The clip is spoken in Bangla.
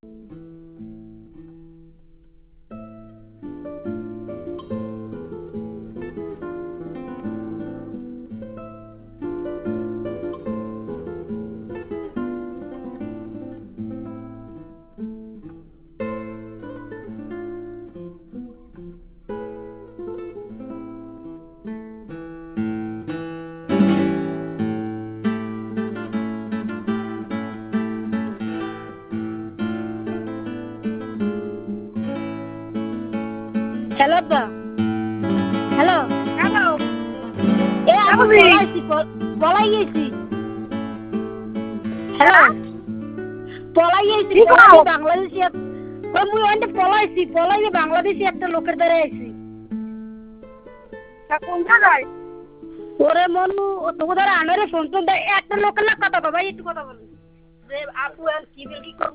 হ্যালো আব্বা। Hello hello. এ আমি পলাই গেছি। হ্যালো পলাই গেছি, কি পলাই কও? বাংলাদেশি মুই ওইটা পলাইছি, পলাই বাংলাদেশি একটা লোকের দ্বারা আইছি। তা কোন জায়গায়? ওরে মনু তোকে ধরে আনারে ফোন টোন একটা লোকের না কথা ভাই একটু কথা বলুন যে আপু আর কি বলি